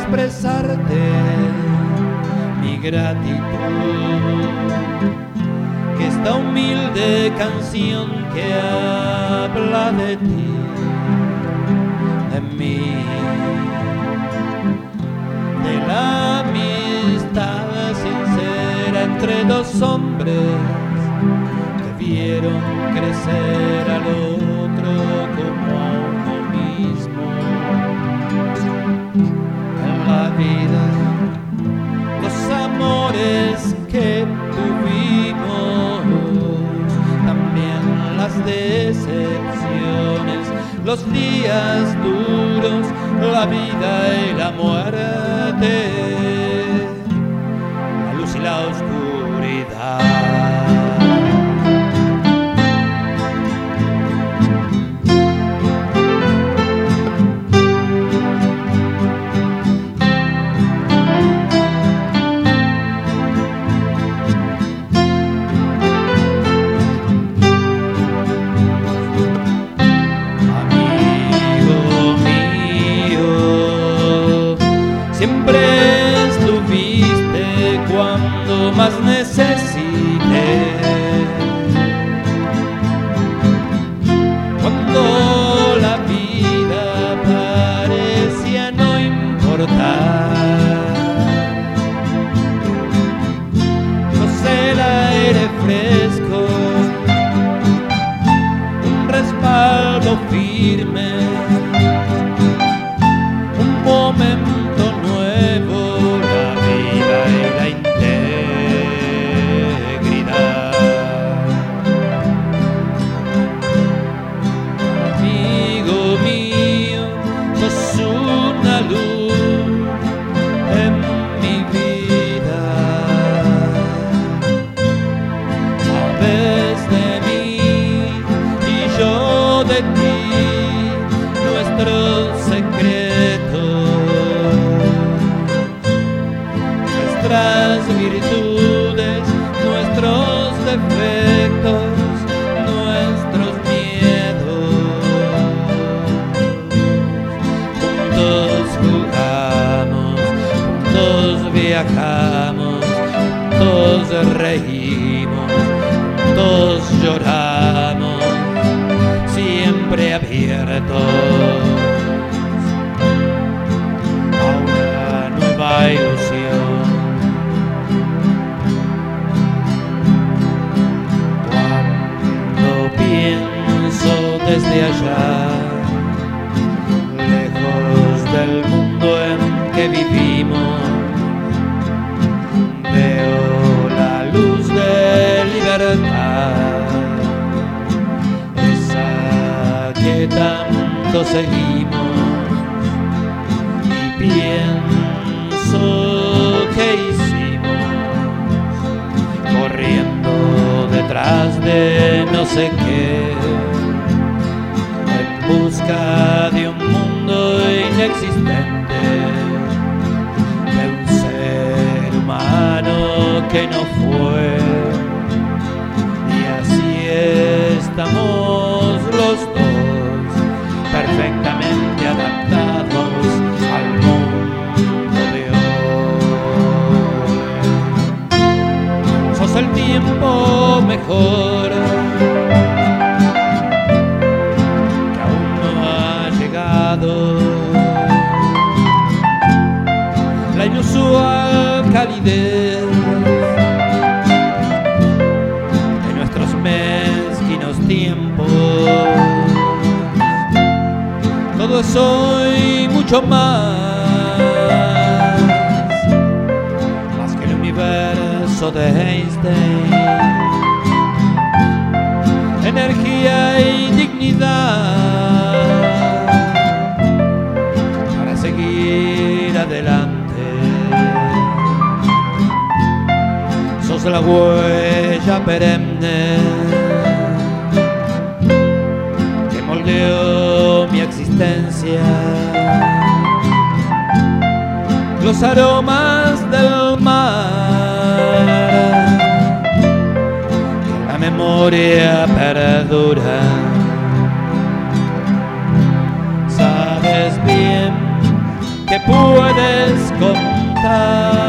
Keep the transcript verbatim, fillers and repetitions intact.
expresarte mi gratitud, que esta humilde canción que habla de ti, de mí, de la amistad sincera entre dos hombres que vieron crecer al otro como a uno mismo. En la vida, los amores que tuvimos, también las decepciones, los días duros, la vida y la muerte, la luz y la oscuridad. Siempre estuviste cuando más necesité, cuando la vida parecía no importar. Rocé el aire fresco, un respaldo firme, un momento de ti, nuestros secretos, nuestras virtudes, nuestros defectos, nuestros miedos. Juntos jugamos, juntos viajamos, juntos reímos, juntos lloramos, siempre abiertos a una nueva ilusión. Cuando pienso desde allá, lejos del mundo en que vivimos, veo la luz de libertad, que tanto seguimos, y pienso que hicimos corriendo detrás de no sé qué, en busca de un mundo inexistente, de un ser humano que no fue, y así estamos los dos, perfectamente adaptados al mundo de hoy. Sos el tiempo mejor que aún no ha llegado, la inusual calidez de nuestros mezquinos tiempos. Todo es hoy mucho más, más que el universo de Einstein, energía y dignidad para seguir adelante. Sos la huella perenne que moldeó mi existencia, los aromas del mar, que la memoria perdura. Sabes bien que puedes contar.